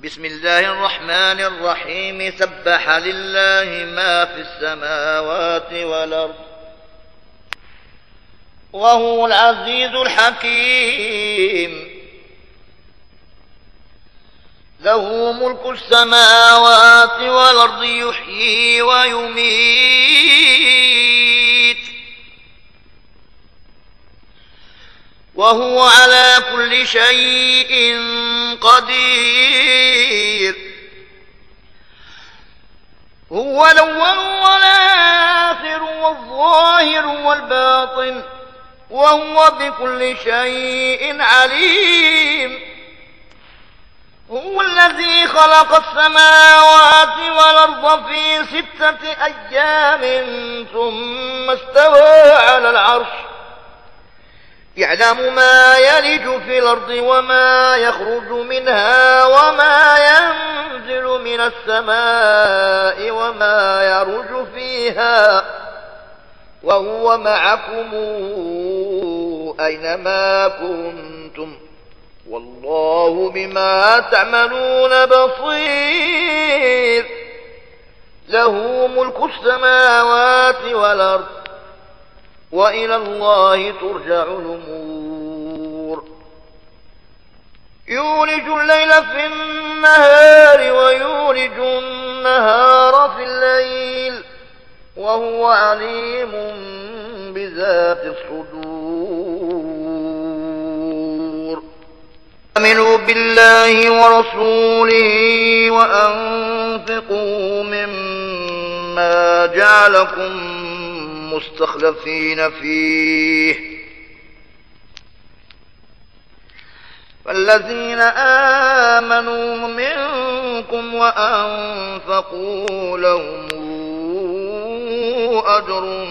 بسم الله الرحمن الرحيم. سبح لله ما في السماوات والأرض وهو العزيز الحكيم. له ملك السماوات والأرض يحيي ويميت وهو على كل شيء قدير. هو الأول والآخر والظاهر والباطن وهو بكل شيء عليم. هو الذي خلق السماوات والأرض في 6 أيام ثم استوى على العرش يعلم ما يلج في الأرض وما يخرج منها وما ينزل من السماء وما يعرج فيها وهو معكم أينما كنتم والله بما تعملون بصير. له ملك السماوات والأرض وإلى الله ترجع الأمور. يولج الليل في النهار ويولج النهار في الليل وهو عليم بذات الصدور. آمنوا بالله ورسوله وأنفقوا مما جعلكم مستخلفين فيه فالذين آمنوا منكم وأنفقوا لهم أجر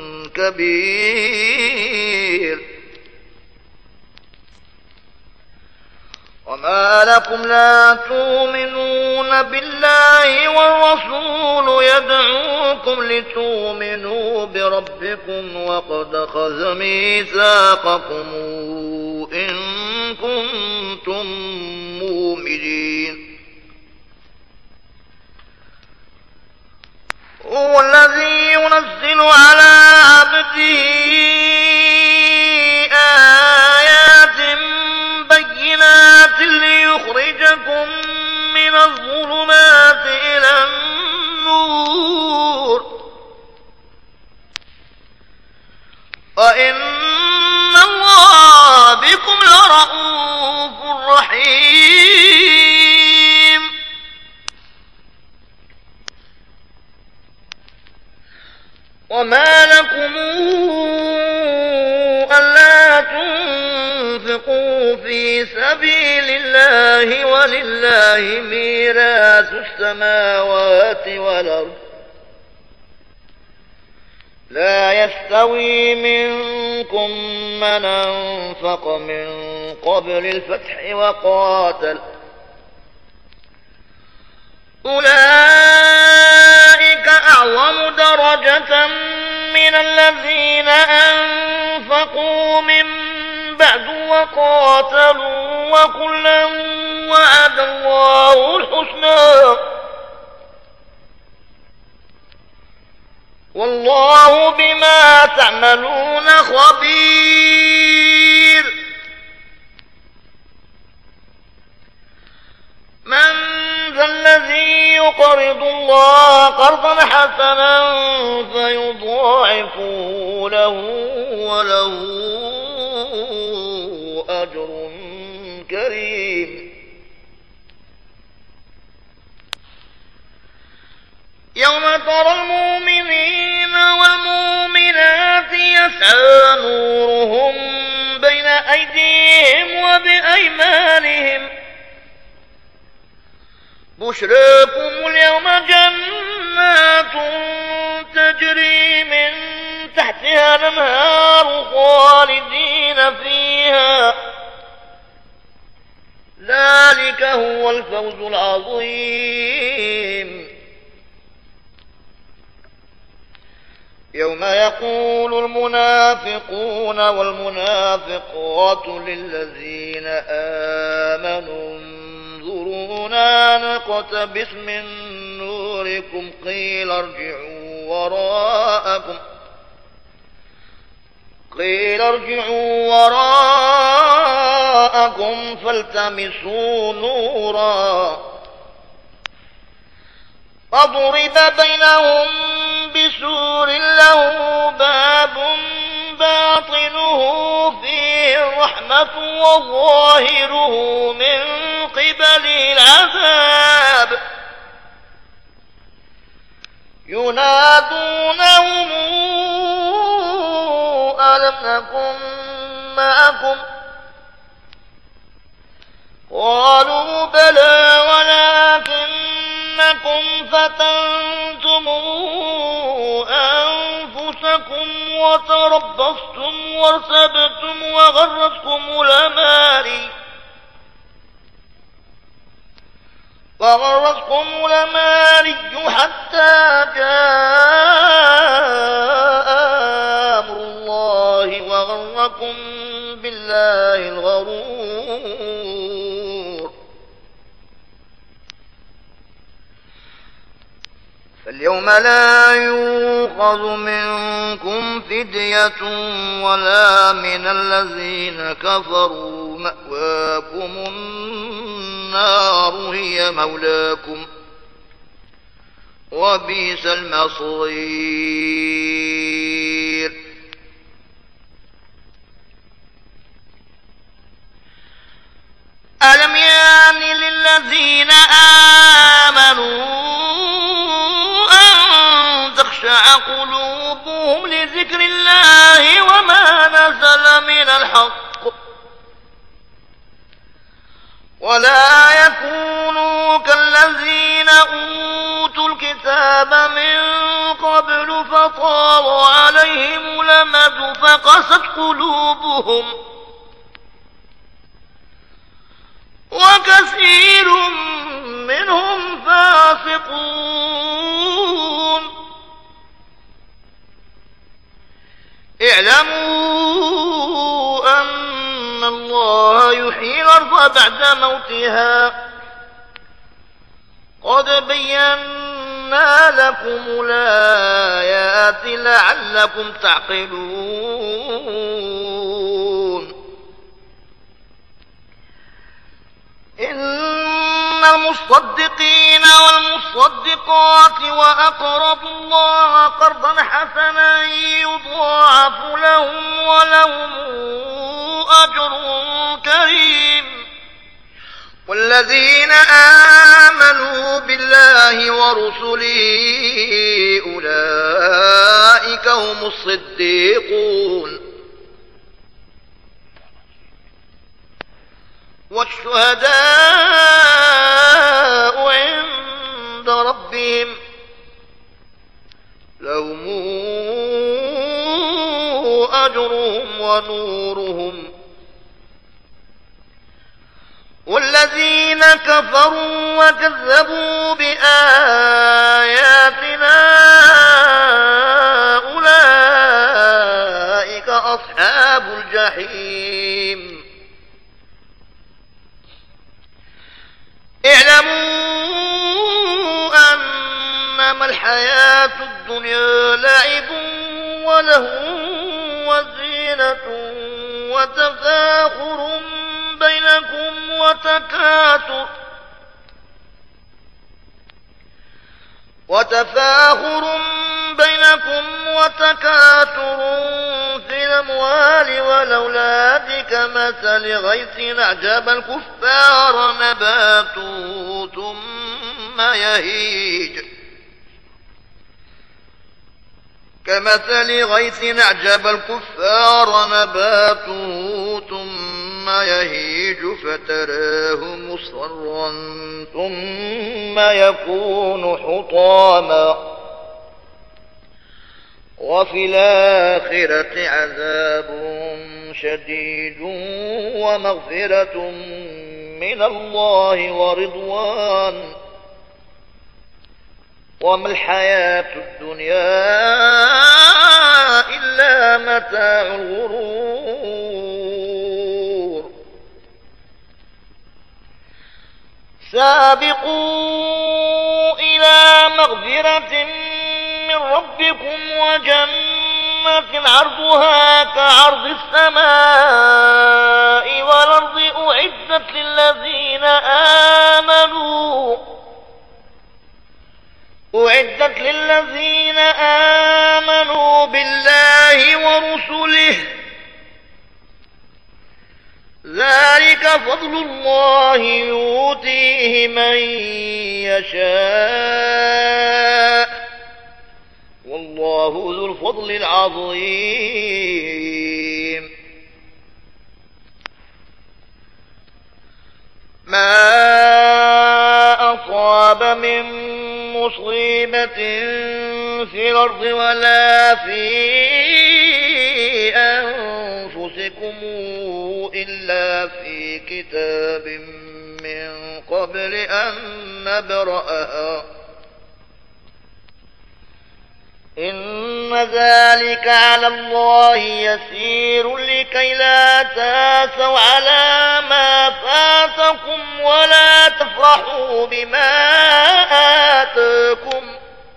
كبير. وما لكم لا تؤمنون بالله والرسول يدعوكم لتؤمنوا بربكم وقد أخذ ميثاقكم إن كنتم مؤمنين. هو الذي ينزل على عبده آيات بينات ليخرجكم من الظلمات إلى النور وإن الله بكم لرءوف رحيم. وما لكم ألا تنفقوا في سبيل الله ولله ميراث السماوات والأرض لا يستوي منكم من أنفق من قبل الفتح وقاتل أولئك أعظم درجة من الذين أنفقوا من بعد وقاتلوا وكلا وعد الله الحسنى والله بما تعملون خبير. من ذا الذي يقرض الله قرضا حسنا فيضاعفه له وله أجر كريم. يوم ترى المؤمنين والمؤمنات يسعى نورهم بين أيديهم وبأيمانهم بشراكم اليوم جنات تجري من تحتها الأنهار خالدين فيها ذلك هو الفوز العظيم. يوم يقول المنافقون والمنافقات للذين آمنوا انظرونا نقتبس من نوركم قيل ارجعوا وراءكم فالتمسوا نورا فضرب بينهم بسور له باب باطنه فيه الرحمة وظاهره من قبله العذاب ينادونهم ألم نكن معكم قالوا بلى ولكنكم فتنتم أنفسكم وتربصتم وارتبتم وغرتكم الأماني حتى جاء أمر الله وغركم بالله الغرور فاليوم لا يؤخذ منكم فدية ولا من الذين كفروا مأواكم النار هي مولاكم وبئس المصير ألم يان للذين آمنوا أن تخشع قلوبهم لذكر الله وما نزل من الحق ولا يكونوا كالذين أوتوا الكتاب من قبل فطال عليهم الأمد فقست قلوبهم وكثير منهم فاسقون اعلموا أن الله يحيي الأرض بعد موتها قد بينا لكم الآيات لعلكم تعقلون إن المصدقين والمصدقات وأقرضوا الله قرضا حسنا يضاعف لهم ولهم أجر كريم والذين آمنوا بالله ورسله أولئك هم الصديقون والشهداء عند ربهم لهم أجرهم ونورهم والذين كفروا وكذبوا بآياتنا أولئك أصحاب الجحيم اعلموا أنما الحياة الدنيا لعب وله وزينة وتفاخر بينكم وتكاثر في الأموال والأولاد كمثل غيث أعجب الكفار نباته ثم يهيج فتراه مصفرا ثم يكون حطاما وفي الآخرة عذاب شديد ومغفرة من الله ورضوان وما الحياة الدنيا إلا متاع الغرور سابقوا إلى مغفرة من ربكم وجنة عرضها كعرض السماء والأرض أعدت للذين آمنوا بالله ورسله ذلك فضل الله يؤتيه من يشاء والله ذو الفضل العظيم. ما أصاب من مصيبة في الأرض ولا في أنفسكم إلا في كتاب من قبل أن نبرأها إن ذلك على الله يسير لكي لا تاسوا على ما فاتكم ولا تفرحوا بما آتاكم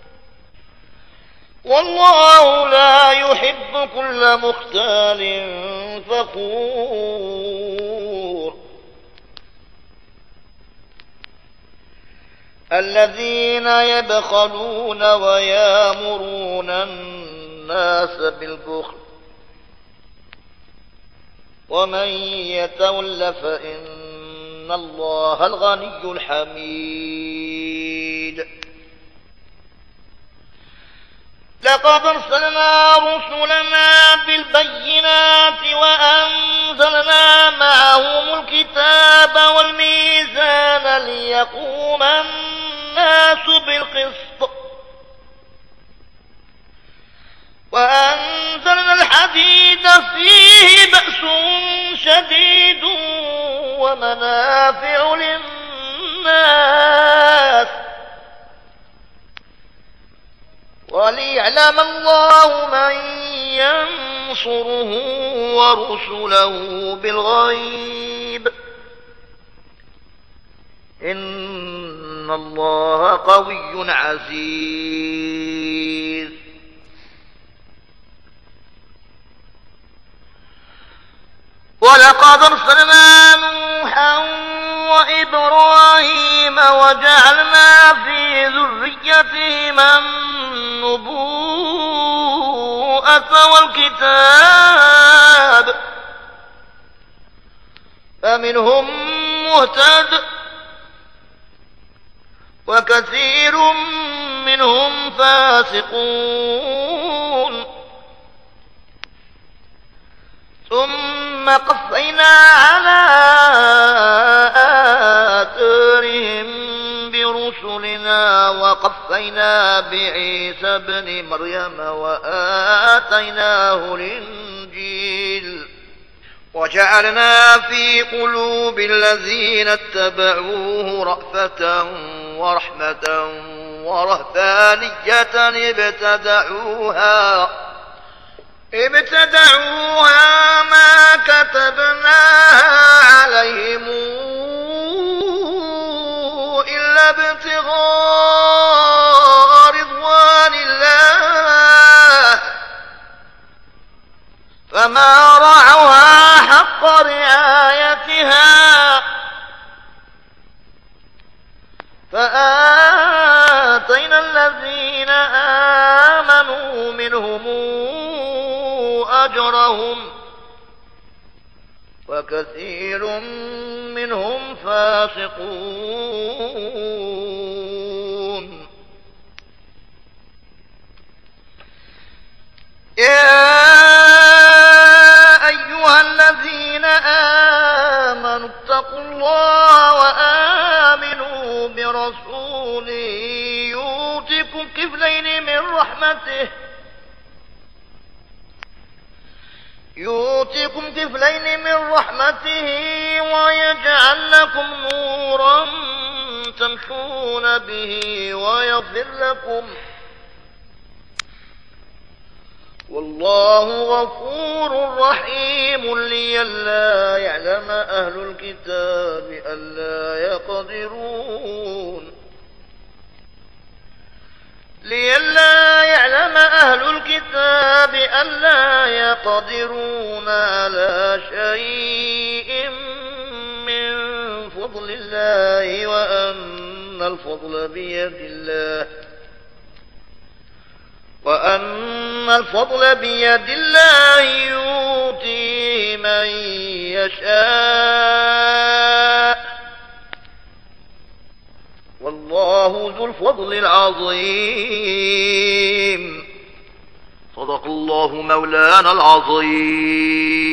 والله لا يحب كل مختال فخور. الذين يبخلون ويامرون الناس بالبخل ومن يتول فإن الله الغني الحميد. لقد أرسلنا رسلنا بالبينات وأنزلنا معهم الكتاب والميزان ليقوم الناس بالقسط وأنزلنا الحديد فيه بأس شديد ومنافع للناس وليعلم الله من ينصره ورسله بالغيب إن الله قوي عزيز. ولقد أرسلنا نوحا وإبراهيم وجعلنا في ذريتهما النبوءة والكتاب فمنهم مهتد وكثير منهم فاسقون. ثم قفينا على آثارهم برسلنا وقفينا بعيسى ابن مريم وآتيناه الإنجيل وجعلنا في قلوب الذين اتبعوه رأفة ورحمة ورهبانية ابتدعوها ما كتبناها عليهم إلا ابتغاء رضوان الله فما رعوها حق رعايتها فآتينا الذين آمنوا منهم أجرهم وكثير منهم فاسقون. يا أيها الذين آمنوا اتقوا الله وآمنوا برسوله يؤتكم كفلين من رحمته ويجعل لكم نورا تمشون به والله غفور رحيم لئلا يعلم أهل الكتاب ألا يقدرون على شيء من فضل الله وأن الفضل بيد الله يؤتيه من يشاء والله ذو الفضل العظيم. صدق الله مولانا العظيم.